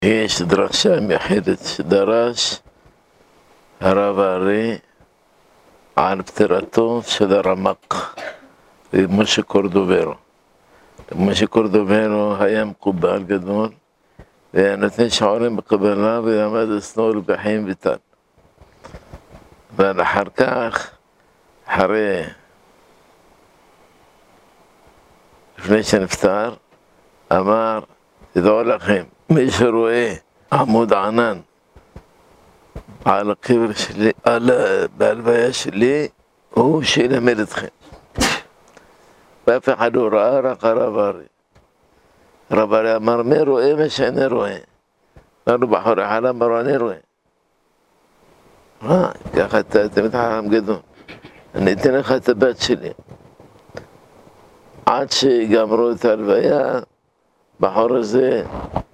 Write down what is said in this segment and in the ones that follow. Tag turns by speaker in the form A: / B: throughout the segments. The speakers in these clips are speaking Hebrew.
A: יש דרשה מיוחדת שדרש הרב הארי על פטירתו של הרמ"ק, משה קורדוברו. משה קורדוברו היה מקובל גדול, והיה נותן שיעורים בקבלה ולמד אצלו רבי חיים ויטל. אבל אחר כך, לפני שנפטר, אמר, תדעו לכם, מי שרואה עמוד ענן על הקבר שלי, בהלוויה שלי, הוא שילמד אתכם. ואף אחד לא ראה, רק הרב הארי. הרב הארי אמר, מי רואה מה שאני רואה? אמרנו בחורי חלם, אמרו, אני רואה. ככה אתה תמיד חכם גדול. אני אתן לך את הבת שלי. עד שגמרו את ההלוויה, בחור הזה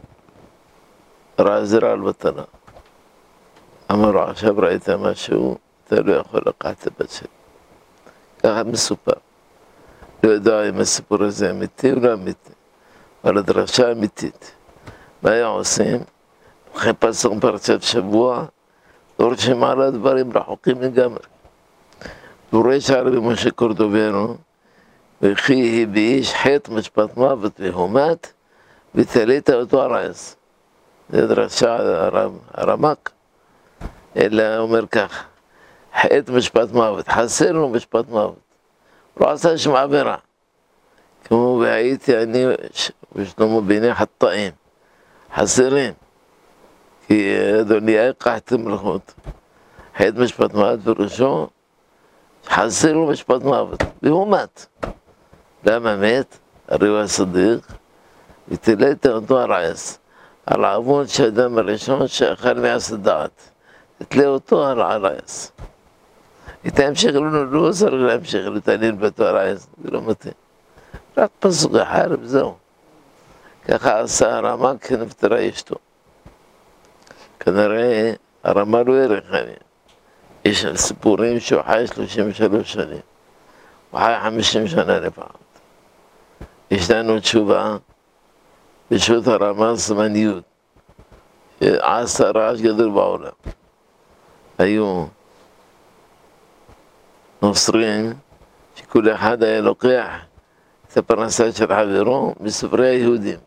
A: ראה זרע על בטלה. אמרו, עכשיו ראית משהו, אתה לא יכול לקחת את הבת שלי. ככה מסופר. לא יודע אם הסיפור הזה אמיתי או לא אמיתי, אבל הדרשה אמיתית. מה היה עושים? אחרי פסוק פרשת שבוע, דורשים על הדברים רחוקים לגמרי. דורש הרבי משה קורדוברו, וכי באיש חטא משפט מוות והומת, ותלית אותו על העץ. זה דרשה הרמ"ק, אלא אומר כך, חטא משפט מוות, חסר לו משפט מוות. לא עשה שום עבירה. כמו והייתי אני ושלמה בני חטאים, חסרים. כי אדוני קחתם מלכות. חטא משפט מוות פירושו, חסר לו משפט מוות, והוא מת. למה מת? הרי הוא הסדיק, ותלית אותו על העץ, על העוון שהאדם הראשון שאכל מעץ הדעת. תתלה אותו על העץ. את ההמשך לא צריך להמשיך להתעניין באותו על העץ, זה לא מתאים. רק פסוק אחד וזהו. ככה עשה הרמ"ק כנפטרה אשתו. כנראה הרמ"א לא ערך חיים. יש סיפורים שהוא חי 33 שנים. הוא חי 50 שנה לפעמים. יש לנו תשובה בשו"ת הרמ"א סימן י' שעשה רעש גדול בעולם. היו נוצרים שכל אחד היה לוקח את הפרנסה של חברו מספרי היהודים.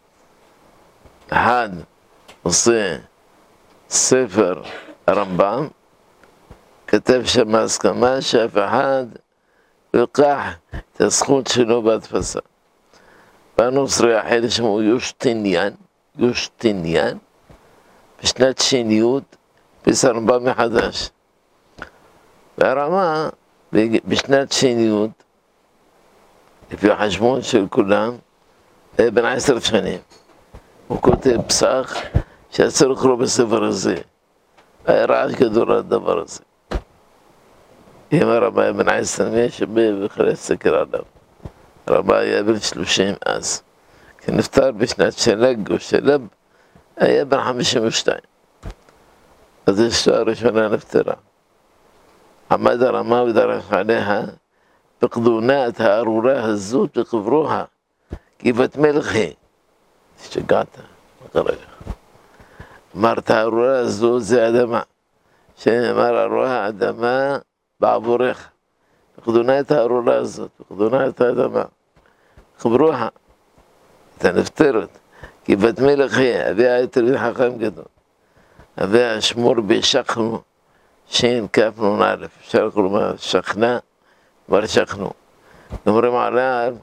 A: אחד עושה ספר הרמב"ם, כתב שם הסכמה שאף אחד לוקח את הזכות שלו בהדפסה. והנוצרי האחר שמו יושטיניאן, בשנת שיניות, פיס הרמב"ם מחדש. והרמ"א בשנת שיניות, לפי החשבון של כולם, היה בן 10 שנים. הוא כותב פסח שאסור לקרוא בספר הזה. היה רעש גדול על הדבר הזה. אם הרמ"א היה בן 10, מי שווה וחלט סקר עליו. הרמ"א היה בן 30 אז. כשנפטר בשנת שלג או שלב, היה בן 52. אז אשתו הראשונה נפטרה. עמד הרמ"א ודרך עליה, פקדו את הארורה הזאת וקברוה, כי בת מלך היא. השתגעת, מה קרה לך? אמרת הארורה הזו זה אדמה, שנאמר ארורה אדמה בעבורך. פקדו את הארורה הזאת, פקדו את האדמה, קברוה, את הנפטרת, כי בת מלך היא, אביה היה תלמיד חכם גדול. אביה שמור בשכנו, שין כף נון א', אפשר כלומר שכנה, כבר שכנו. אומרים עליו,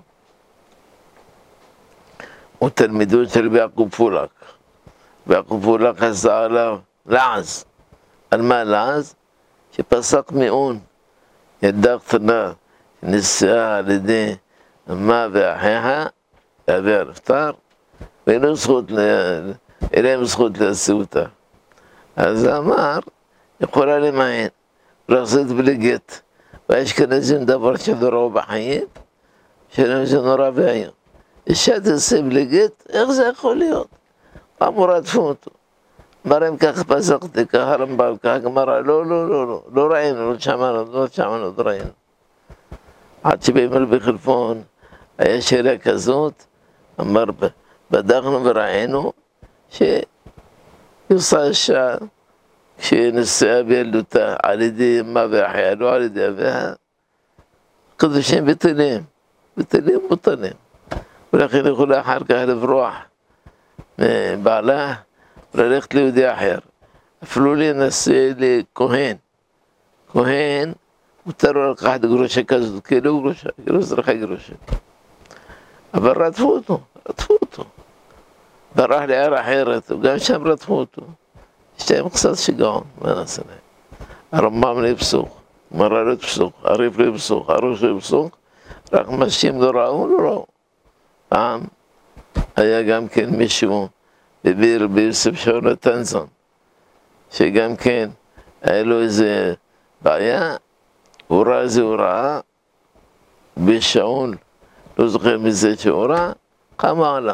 A: הוא תלמידות של יעקב פולק. ויעקב פולק עשה עליו לעז. על מה לעז? שפסק מעון. ילדה קטנה שנשאה על ידי אמה ואחיה, ואביה נפטר, ואין להם זכות להשיא אותה. אז אמר, יכולה למען, ולחזית בלי גט. והאשכנזים דבר שלא ראו בחיים, שלהם זה נורא ואיום. אישה תעשה בלי גט, איך זה יכול להיות? פעם רדפו אותו. אמר אם ככה פסקתי, ככה רמב"ם, ככה גמרא, לא ראינו, לא שמענו, לא ראינו. עד שבאים בחלפון, היה שאלה כזאת, אמר, בדקנו וראינו היא עושה אישה כשהיא נשואה בילדותה על ידי אמה ואחיה, לא על ידי אביה, קדושים בטלים, בטלים מותנים. ולכן יכולה אחר כך לברוח מבעלה וללכת ליהודי אחר. אפילו להינשא לכהן. כהן מותר לו לקחת גרושה כזאת, כאילו גרושה, כאילו צריכה גרושה. אבל רדפו אותו. ברח לעיר אחרת, וגם שם רדפו אותו. יש להם קצת שיגעון, מה נעשה להם? הרמב"ם לא פסוק, גמרא לא פסוק, הריף לא פסוק, הראש לא פסוק, רק משקים לא ראו. פעם היה גם כן מישהו בביר ביוסף שאול נתנזון, שגם כן היה לו איזה בעיה, הוא ראה איזה הוראה, בשאול, לא זוכר מזה שהוא ראה, קמה עליו.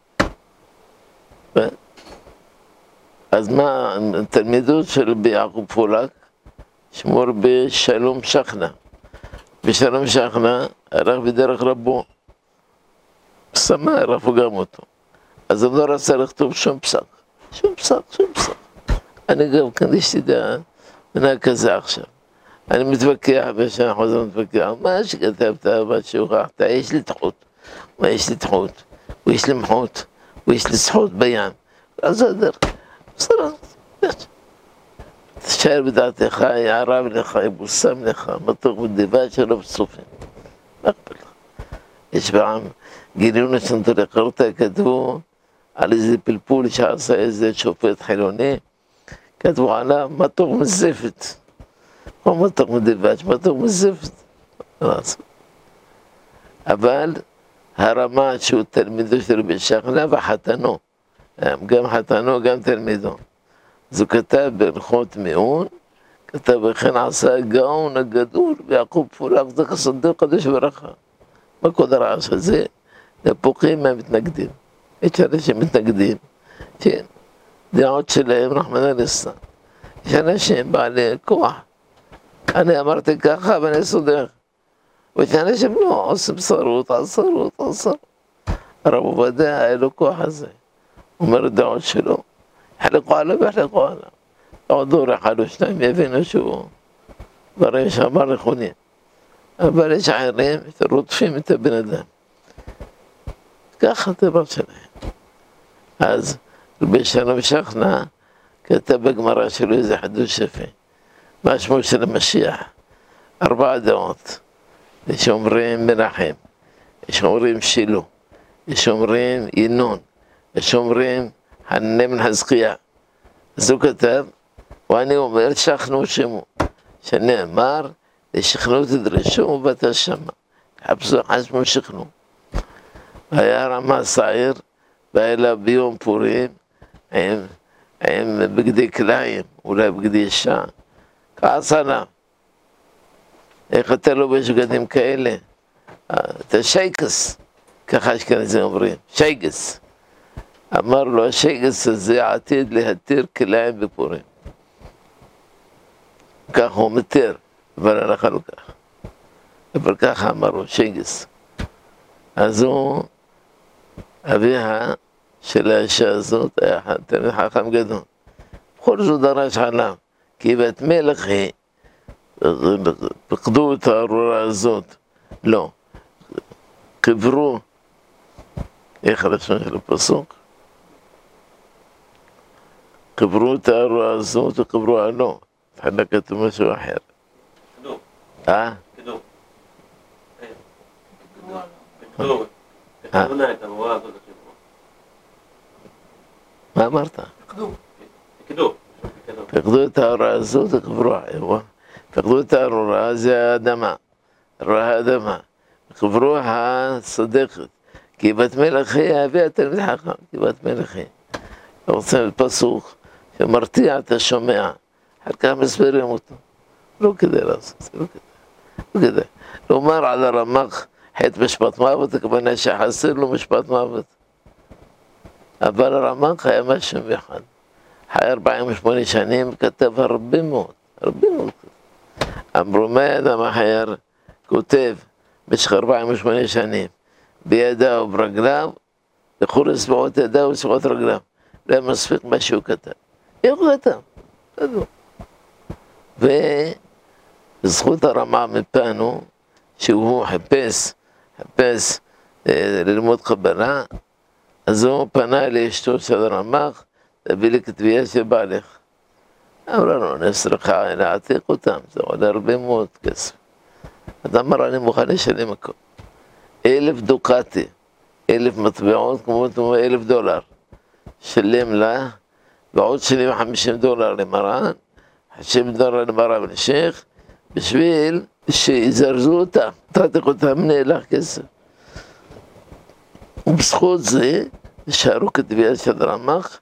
A: אז מה, תלמידות של יעקב פולק, שמור בשלום שכנע. בשלום שכנע, הלך בדרך רבו. סמא, רפו גם אותו. אז הוא לא רצה לכתוב שום פסק. שום פסק. אני גם כאן יש לי דעה, מנהג כזה עכשיו. אני מתווכח, ושאני חוזר מתווכח, מה שכתבת, מה שהוכחת, יש לי תחות. מה יש לי תחות? ויש לי מחוט, ויש לי סחוט בים. אז זה דרך. בסדר, תשאר בדעתך, יערב לך, יבוסם לך, מתוק בדיבה שלא בסופים. מה אכפת לך? יש פעם, גילינו שנתולי קרטה, כתבו על איזה פלפול שעשה איזה שופט חילוני, כתבו עליו מתוק מזפת. לא מתוק מדיבש, מתוק מזפת. אבל הרמה שהוא תלמידו של רבי שכנע וחתנו, גם חתנו, גם תלמידו. אז הוא כתב בהלכות מיעון, כתב וכן עשה הגאון הגדול, ויעקב פולק, זה כסודי קדוש ברכה. מה כל הרעש הזה? נפוחים מהמתנגדים. יש אנשים מתנגדים, שדעות שלהם רחמנא ליצלן. יש אנשים בעלי כוח. אני אמרתי ככה ואני סודר. ויש אנשים לא, עושים שרות. הרב עובדיה היה לו כוח הזה. אומר דעות שלו, יחלקו עליו. עוד דור אחד או שניים יבינו שהוא דברים שאמר נכונים. אבל יש אחרים שרודפים את הבן אדם. ככה דבר שלהם. אז רבי שלום שכנע כתב בגמרא שלו איזה חידוש יפה. מה שמו של המשיח? 4 דעות. יש אומרים מנחם, יש אומרים שילו, יש אומרים ינון, יש אומרים חנניה בן חזקיה. אז הוא כתב, ואני אומר שכנו שמו, שנאמר, לשכנו תדרשו ובאת שמה. חפשו חשמו שכנו. היה רמה שעיר, בא אליו ביום פורים, עם בגדי כליים, אולי בגדי אישה, כעס עליו. איך אתה לובש בגדים כאלה? אתה שייקס, ככה אשכנזים אומרים, שייקס. אמר לו, השייקס הזה עתיד להתיר כליים בפורים. ככה הוא מתיר, אבל הלכה לו ככה. אבל ככה אמר לו, שייקס. אז הוא, אביה של האישה הזאת, היה תלמיד חכם גדול. בכל זאת דרש עליו, כי בת מלך היא, פקדו את הארורה הזאת. לא. קברו, איך הלשון של הפסוק? קברו את הארורה הזאת וקברו עלו. התחילה כתוב משהו אחר.
B: קדור.
A: קדור.
B: קדור. קדור.
A: מה אמרת?
B: קדור.
A: פקדו את הארורה הזאת וקברו עלו. פקדו את הארורה, זה האדמה. האדמה. קברו הסדקת. כי בת מלך היא, אביה תלמיד חכם. כי בת מלך היא. רוצה פסוק שמרתיע את השומע. אחר כך מסבירים אותו. לא כדי לעשות, לא כדי. לומר על הרמ"ח חטא משפט מוות, הכוונה שחסר לו משפט מוות. אבל הרמ"ח היה משהו אחד. חי 48 שנים, כתב הרבה מאוד. אמרו מה אדם אחר כותב במשך 48 שנים בידיו וברגליו, לכל אצבעות ידיו ושפעות רגליו. לא היה מספיק מה שהוא כתב. יראו אותם, תדעו. ובזכות הרמה מפנו, שהוא חיפש ללמוד קבלה, אז הוא פנה לאשתו של הרמ"ח, תביא לי כתבייה של בעלך. אמרה לו, נסרחה להעתיק אותם, זה עולה הרבה מאוד כסף. אז אמר, אני מוכן לשלם הכל. 1,000 דוקטי, 1,000 מטבעות, כמו $1,000. שלם לה, ועוד $50 למרן, $50 למרן ולשייך, בשביל שיזרזו אותה, תעתיק אותה, נאלח כסף. ובזכות זה, נשארו כתבייה של רמ"ח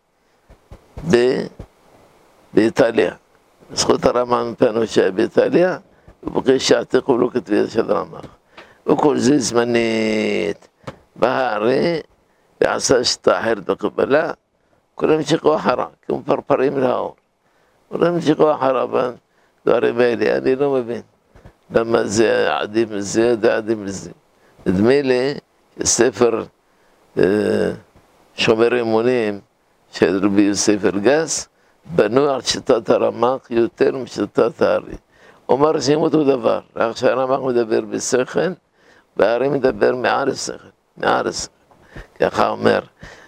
A: באיטליה. בזכות הרמ"ח מפנו שהיה באיטליה, הוא בקש שיעתיקו לו כתבייה של רמ"ח. וכל זה זמנית. בהרי, ועשה שיטה אחרת בקבלה, כולם המשיכו אחריו, כי הם פרפרים לאור. כולם המשיכו אחריו בדברים האלה, אני לא מבין. למה זה עדיף מזה, זה עדיף מזה. נדמה לי שספר שומר אמונים של רבי יוסף אלגס, בנו על שיטת הרמ"ח יותר משיטת הארי. אומר שהם אותו דבר, רק שהרמ"ח מדבר בשכל, והארי מדבר מעל השכל, מעל השכל. ככה אומר,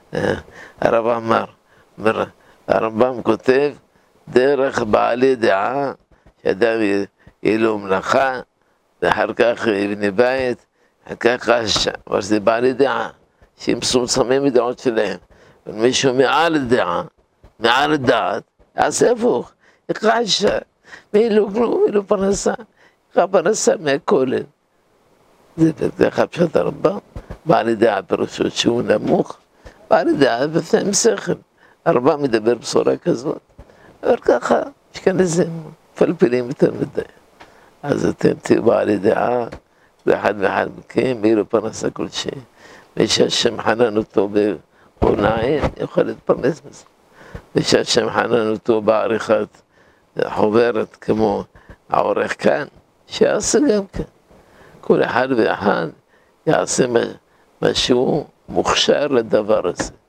A: הרמב"ם כותב, דרך בעלי דעה, שאדם יהיה לו מלאכה, ואחר כך יבנה בית, אחר כך רשע, אבל זה בעלי דעה, שהם מצומצמים בדעות שלהם. ומישהו מעל הדעה, מעל הדעת, יעשה הפוך, יקרשע, ואין לו כלום, אין לו פרנסה, יקרא פרנסה מהכולל. זה ככה פשוט הרמב"ם, בעלי דעה פירושו שהוא נמוך, בעלי דעה בפני שכל. הרמב"ם מדבר בשורה כזאת, אבל ככה, יש כאן איזה פלפלים יותר מדי. אז אתם תהיו בעלי דעה, ואחד מכם, יהיה לו פרנסה כלשהי. מי שהשם חנן אותו בעוניים, יכול להתפרנס בזה. מי שהשם חנן אותו בעריכת חוברת, כמו העורך כאן, שיעשה גם כן. כל אחד ואחד יעשה משהו מוכשר לדבר הזה.